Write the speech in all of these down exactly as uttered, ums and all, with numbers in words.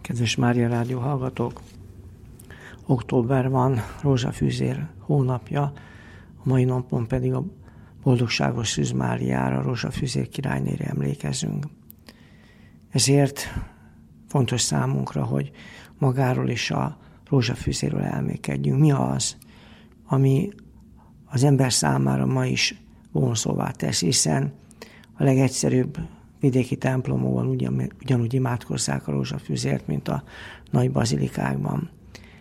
Kedves Mária Rádió hallgatók! Október van, rózsafűzér hónapja, a mai napon pedig a boldogságos Szűz Máriára, rózsafűzér királynére emlékezünk. Ezért fontos számunkra, hogy magáról és a rózsafűzérről elmékedjünk. Mi az, ami az ember számára ma is vonzóvá tesz, hiszen a legegyszerűbb vidéki templomokban ugyan, ugyanúgy imádkozzák a rózsafűzért, mint a nagy bazilikákban.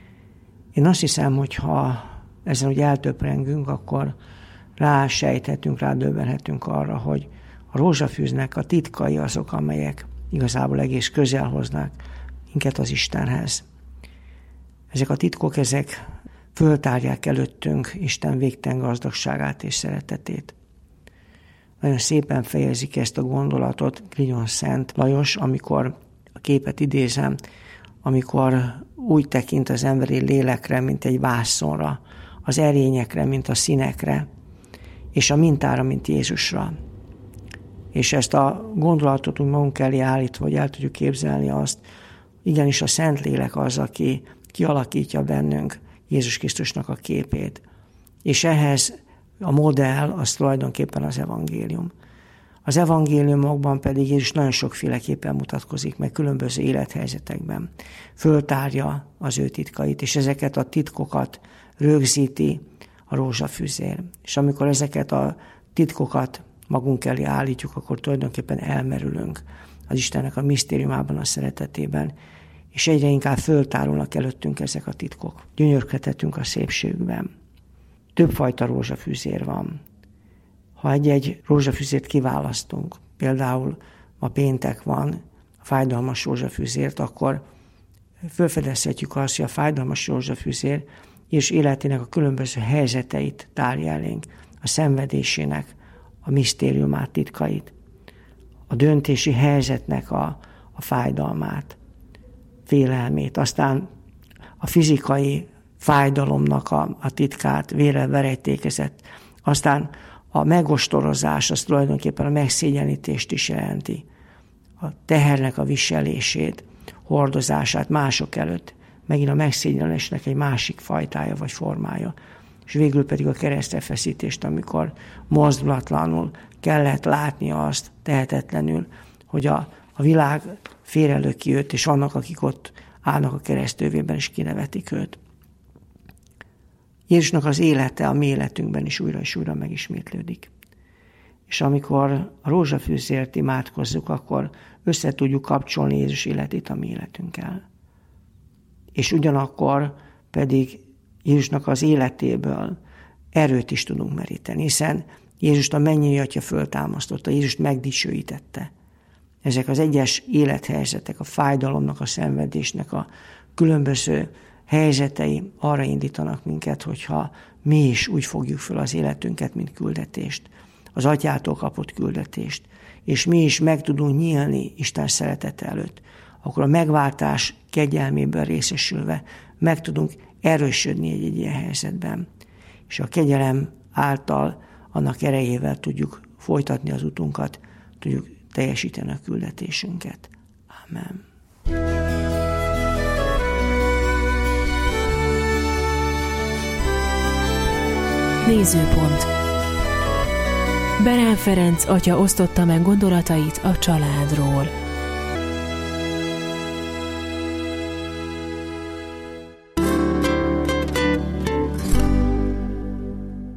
Én azt hiszem, hogy ha ezen úgy eltöprengünk, akkor rásejthetünk, rádöbbenhetünk arra, hogy a rózsafűznek a titkai azok, amelyek igazából egész közel hoznak minket az Istenhez. Ezek a titkok, ezek föltárják előttünk Isten végtelen gazdagságát és szeretetét. Nagyon szépen fejezik ezt a gondolatot Grignon Szent Lajos, amikor a képet idézem, amikor úgy tekint az emberi lélekre, mint egy vászonra, az erényekre, mint a színekre, és a mintára, mint Jézusra. És ezt a gondolatot úgy magunk elé állítva, hogy el tudjuk képzelni azt, igenis a Szentlélek az, aki kialakítja bennünk Jézus Krisztusnak a képét. És ehhez a modell az tulajdonképpen az evangélium. Az evangéliumokban pedig Jézus nagyon sokféleképpen mutatkozik meg különböző élethelyzetekben. Föltárja az ő titkait, és ezeket a titkokat rögzíti a rózsafűzér. És amikor ezeket a titkokat magunk elé állítjuk, akkor tulajdonképpen elmerülünk az Istennek a misztériumában, a szeretetében, és egyre inkább föltárulnak előttünk ezek a titkok. Gyönyörködhetünk a szépségben. Többfajta rózsafűzér van. Ha egy-egy rózsafűzért kiválasztunk, például ma péntek van, a fájdalmas rózsafűzért, akkor felfedezhetjük azt, hogy a fájdalmas rózsafűzér és életének a különböző helyzeteit tárja elénk, a szenvedésének a misztériumát, titkait, a döntési helyzetnek a, a fájdalmát, félelmét, aztán a fizikai fájdalomnak a, a titkát, vérrel verejtékezett, aztán a megostorozás, az tulajdonképpen a megszégyenítést is jelenti, a tehernek a viselését, hordozását mások előtt, megint a megszégyenülésnek egy másik fajtája vagy formája, és végül pedig a keresztrefeszítést, amikor mozdulatlanul kellett látnia azt tehetetlenül, hogy a, a világ félrelöki őt, és vannak, akik ott állnak a keresztővében, és kinevetik őt. Jézusnak az élete a mi életünkben is újra és újra megismétlődik. És amikor a rózsafűzért imádkozzuk, akkor össze tudjuk kapcsolni Jézus életét a mi életünkkel. És ugyanakkor pedig Jézusnak az életéből erőt is tudunk meríteni, hiszen Jézust a mennyei Atya föltámasztotta, Jézust megdicsőítette. Ezek az egyes élethelyzetek, a fájdalomnak, a szenvedésnek a különböző helyzetei arra indítanak minket, hogyha mi is úgy fogjuk föl az életünket, mint küldetést, az Atyától kapott küldetést, és mi is meg tudunk nyílni Isten szeretete előtt, akkor a megváltás kegyelméből részesülve meg tudunk erősödni egy, egy ilyen helyzetben. És a kegyelem által, annak erejével tudjuk folytatni az utunkat, tudjuk teljesíteni a küldetésünket. Amen. Nézőpont. Berán Ferenc atya osztotta meg gondolatait a családról.